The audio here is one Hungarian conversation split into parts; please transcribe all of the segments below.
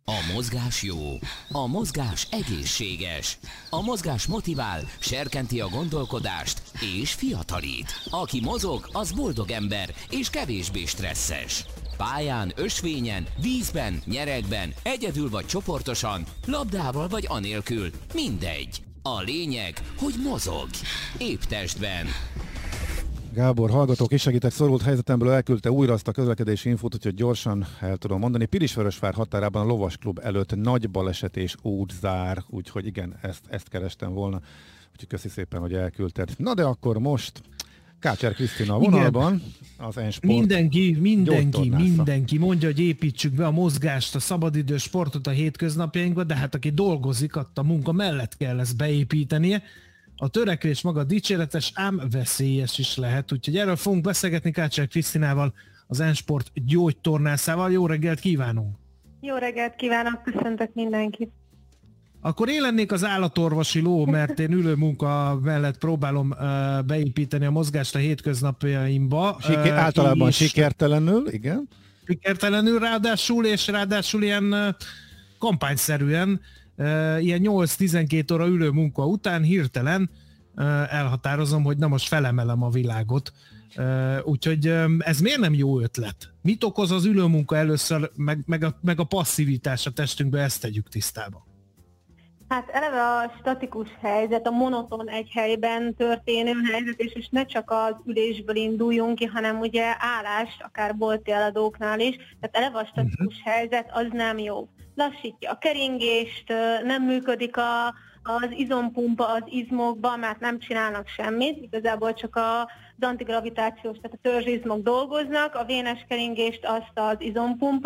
A mozgás jó, a mozgás egészséges, a mozgás motivál, serkenti a gondolkodást és fiatalít. Aki mozog, az boldog ember és kevésbé stresszes. Pályán, ösvényen, vízben, nyeregben, egyedül vagy csoportosan, labdával vagy anélkül, mindegy. A lényeg, hogy mozog. Épp testben. Gábor, hallgatók is segítek, szorult helyzetemből elküldte újra azt a közlekedési infót, úgyhogy gyorsan el tudom mondani. Pilisvörösvár határában a lovasklub előtt nagy baleset és útzár, úgyhogy igen, ezt kerestem volna. Úgyhogy köszi szépen, hogy elküldted. Na de akkor most Kácser Krisztina a vonalban, az N-Sport. Mindenki mondja, hogy építsük be a mozgást, a szabadidős sportot a hétköznapjainkba, de hát aki dolgozik, a munka mellett kell ezt beépítenie. A törekvés maga dicséretes, ám veszélyes is lehet, úgyhogy erről fogunk beszélgetni Kácser Krisztinával, az N-Sport gyógytornászával. Jó reggelt kívánunk! Jó reggelt kívánok, köszöntök mindenkit! Akkor én lennék az állatorvosi ló, mert én ülő munka mellett próbálom beépíteni a mozgást a hétköznapjaimba. Általában sikertelenül, igen. Sikertelenül, ráadásul ilyen kampányszerűen, ilyen 8-12 óra ülő munka után hirtelen elhatározom, hogy na most felemelem a világot. Úgyhogy ez miért nem jó ötlet? Mit okoz az ülő munka először, meg a passzivitás a testünkbe, ezt tegyük tisztába. Hát eleve a statikus helyzet, a monoton egy helyben történő helyzet, és ne csak az ülésből induljunk ki, hanem ugye állást, akár bolti eladóknál is, tehát eleve a statikus helyzet az nem jó. Lassítja a keringést, nem működik az izompumpa az izmokban, mert nem csinálnak semmit, igazából csak az antigravitációs, tehát a törzsizmok dolgoznak, a vénes keringést azt az izompumpa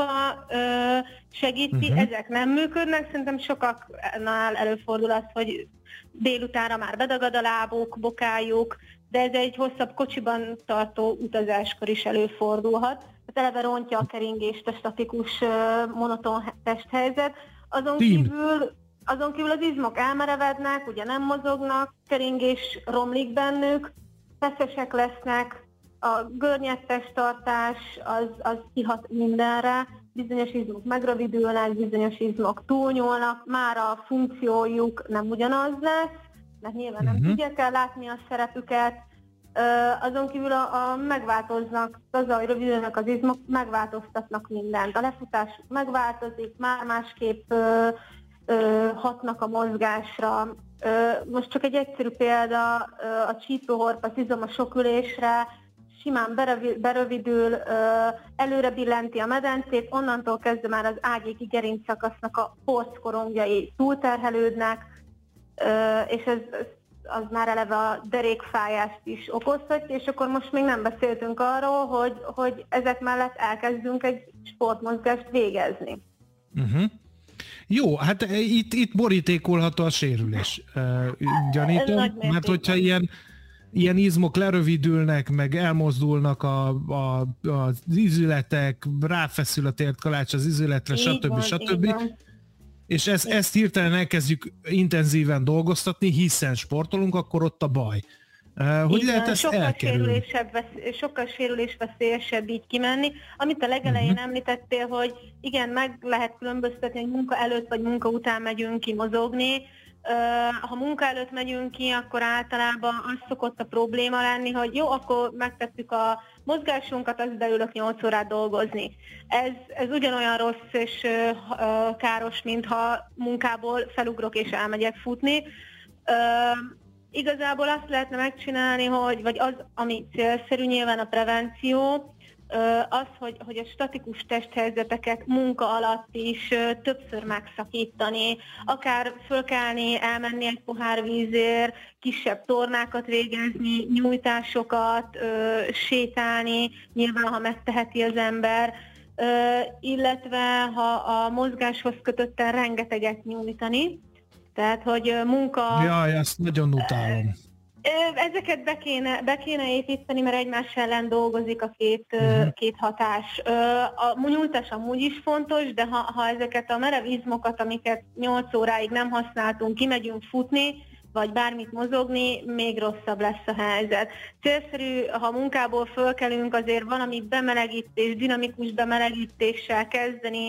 segíti, ezek nem működnek, szerintem sokaknál előfordul az, hogy délutánra már bedagad a lábuk, bokájuk, de ez egy hosszabb kocsiban tartó utazáskor is előfordulhat. Tehát eleve rontja a keringést a statikus monoton testhelyzet. Azon kívül az izmok elmerevednek, ugye nem mozognak, keringés romlik bennük, feszesek lesznek, a görnyed testtartás az kihat mindenre, bizonyos izmok megrövidülnek, bizonyos izmok túlnyúlnak, már a funkciójuk nem ugyanaz lesz, mert nyilván nem tudják ellátni a szerepüket. Azon kívül megváltoznak, azzal, hogy rövidülnek az izmok, megváltoztatnak mindent. A lefutásuk megváltozik, már másképp hatnak a mozgásra. Most csak egy egyszerű példa, a csípőhorp, az izom a sok ülésre simán berövidül, előre billenti a medencét, onnantól kezdve már az ágyéki gerincszakasznak a porckorongjai túlterhelődnek, és az már eleve a derékfájást is okozhatja, és akkor most még nem beszéltünk arról, hogy ezek mellett elkezdünk egy sportmozgást végezni. Jó, hát itt borítékolható a sérülés, gyanítom, mert hogyha ilyen izmok lerövidülnek, meg elmozdulnak az izületek, ráfeszül a térkalács az izületre, stb. És ezt hirtelen elkezdjük intenzíven dolgoztatni, hiszen sportolunk, akkor ott a baj. Hogy lehet ezt elkerülni? Sokkal sérülésveszélyesebb így kimenni. Amit a legelején említettél, hogy igen, meg lehet különböztetni, hogy munka előtt vagy munka után megyünk ki mozogni. Ha munka előtt megyünk ki, akkor általában az szokott a probléma lenni, hogy jó, akkor megtettük a mozgásunkat, az beülök 8 órát dolgozni. Ez ugyanolyan rossz és káros, mintha munkából felugrok és elmegyek futni. Igazából azt lehetne megcsinálni, vagy az, ami célszerű, nyilván a prevenció, az, hogy a statikus testhelyzeteket munka alatt is többször megszakítani, akár fölkelni, elmenni egy pohár vízért, kisebb tornákat végezni, nyújtásokat, sétálni, nyilván ha megteheti az ember, illetve ha a mozgáshoz kötötten rengeteget nyújtani, tehát hogy munka... Jaj, ezt nagyon utálom. Ezeket be kéne építeni, mert egymás ellen dolgozik a két hatás. A nyújtás amúgy is fontos, de ha ezeket a merev izmokat, amiket 8 óráig nem használtunk, kimegyünk futni, vagy bármit mozogni, még rosszabb lesz a helyzet. Célszerű, ha munkából fölkelünk, azért valami bemelegítés, dinamikus bemelegítéssel kezdeni,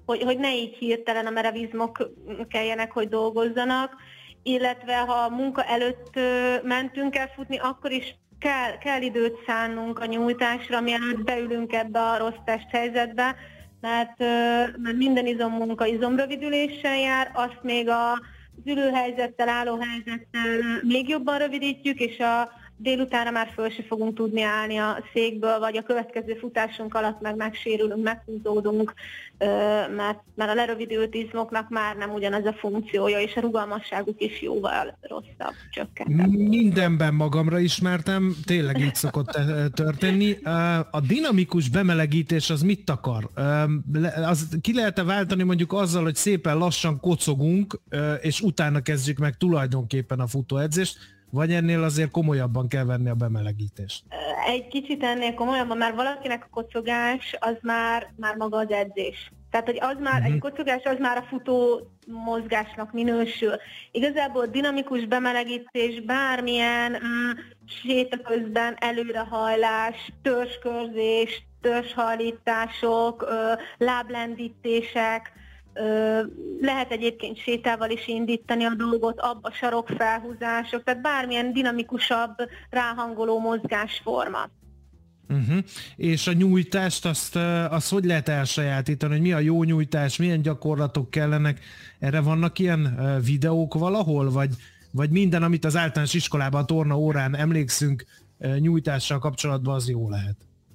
hogy ne így hirtelen a merevizmok kelljenek, hogy dolgozzanak, illetve ha munka előtt mentünk el futni, akkor is kell időt szánnunk a nyújtásra, mielőtt beülünk ebbe a rossz testhelyzetbe, mert minden izommunka izomrövidüléssel jár, azt még az ülőhelyzettel, állóhelyzettel még jobban rövidítjük, és a délutánra már föl se fogunk tudni állni a székből, vagy a következő futásunk alatt megsérülünk, meghúzódunk, mert a lerövidült izmoknak már nem ugyanaz a funkciója, és a rugalmasságuk is jóval rosszabb, csökkent. Mindenben magamra ismertem, tényleg így szokott történni. A dinamikus bemelegítés az mit akar? Az ki lehet-e váltani mondjuk azzal, hogy szépen lassan kocogunk, és utána kezdjük meg tulajdonképpen a futóedzést, vagy ennél azért komolyabban kell venni a bemelegítést? Egy kicsit ennél komolyabban, mert valakinek a kocogás az már maga az edzés. Tehát, hogy az már, egy kocogás az már a futó mozgásnak minősül. Igazából dinamikus bemelegítés, bármilyen séta közben előrehajlás, törzskörzés, törzshajlítások, láblendítések, lehet egyébként sétával is indítani a dolgot, abba sarokfelhúzások, tehát bármilyen dinamikusabb, ráhangoló mozgásforma. És a nyújtást, azt hogy lehet elsajátítani, hogy mi a jó nyújtás, milyen gyakorlatok kellenek? Erre vannak ilyen videók valahol, vagy minden, amit az általános iskolában, a torna órán emlékszünk nyújtással kapcsolatban, az jó lehet?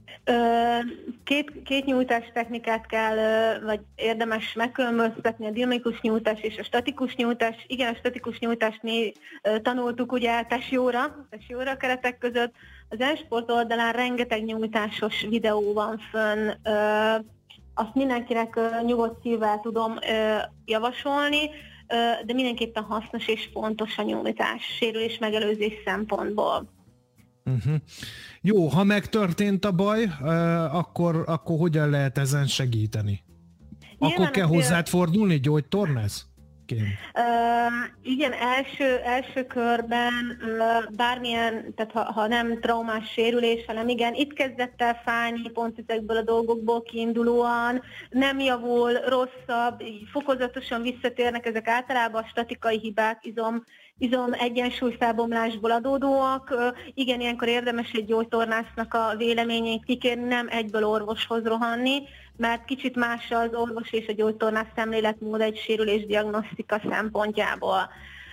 Két nyújtás technikát kell, vagy érdemes megkülönböztetni, a dinamikus nyújtás és a statikus nyújtás. Igen, a statikus nyújtást mi tanultuk ugye testjóra keretek között. Az e-sport oldalán rengeteg nyújtásos videó van fönn, azt mindenkinek nyugodt szívvel tudom javasolni, de mindenképpen hasznos és fontos a nyújtás sérülés megelőzés szempontból. Jó, ha megtörtént a baj, akkor hogyan lehet ezen segíteni? Akkor kell hozzád fordulni, gyógytornász? Igen, első körben bármilyen, tehát ha nem traumás sérülés, hanem igen, itt kezdett el fájni, pont ezekből a dolgokból kiindulóan, nem javul, rosszabb, így fokozatosan visszatérnek, ezek általában a statikai hibák, izom egyensúlyfelbomlásból adódóak. Igen, ilyenkor érdemes egy gyógytornásznak a véleményét kikérni, nem egyből orvoshoz rohanni, mert kicsit más az orvos és a gyógytornász szemléletmód egy sérülés diagnosztika szempontjából.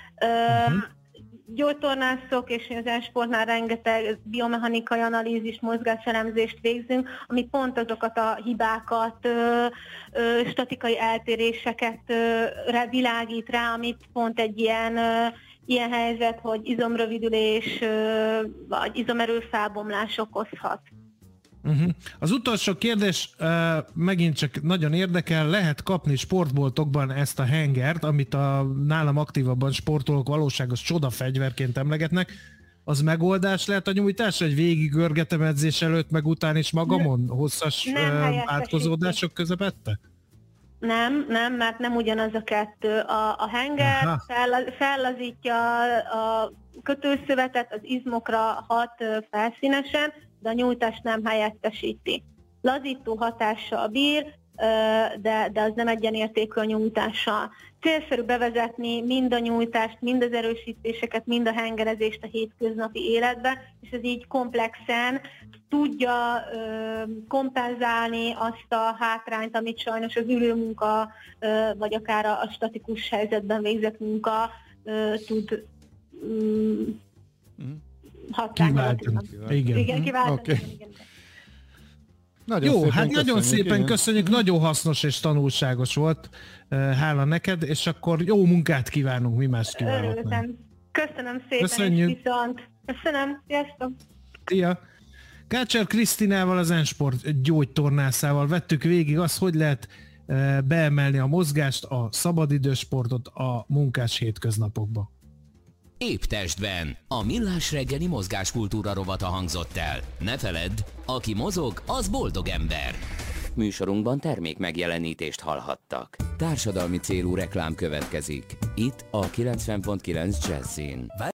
Gyógytornászok és az e-sportnál rengeteg biomechanikai analízis, mozgáselemzést végzünk, ami pont azokat a hibákat, statikai eltéréseket világít rá, amit pont egy ilyen helyzet, hogy izomrövidülés vagy izomerőfelbomlás okozhat. Az utolsó kérdés megint csak nagyon érdekel, lehet kapni sportboltokban ezt a hengert, amit a nálam aktívabban sportolók valóságos csodafegyverként emlegetnek, az megoldás lehet a nyújtásra, hogy végigörgetem edzés előtt, meg után is magamon hosszas átkozódások közepette? Nem, mert nem ugyanaz a kettő. A henger fellazítja a kötőszövetet, az izmokra hat felszínesen, de a nyújtást nem helyettesíti. Lazító hatással bír, de az nem egyenértékű a nyújtással. Célszerű bevezetni mind a nyújtást, mind az erősítéseket, mind a hengerezést a hétköznapi életbe, és ez így komplexen tudja kompenzálni azt a hátrányt, amit sajnos az ülőmunka, vagy akár a statikus helyzetben végzett munka tud kiváltani. Igen, kiváltani. Okay. Igen. Nagyon szépen köszönjük, nagyon hasznos és tanulságos volt. Hála neked, és akkor jó munkát kívánunk, mi más kívánok. Köszönöm szépen, köszönjük. És viszont. Köszönöm, sziasztok! Szia! Kácser Krisztinával, az e-sport gyógytornászával vettük végig azt, hogy lehet beemelni a mozgást, a szabadidősportot a munkás hétköznapokba. Épp testben. A Millás reggeli mozgáskultúra rovata hangzott el. Ne feledd, aki mozog, az boldog ember. Műsorunkban termék megjelenítést hallhattak. Társadalmi célú reklám következik. Itt a 90.9 Jazzin.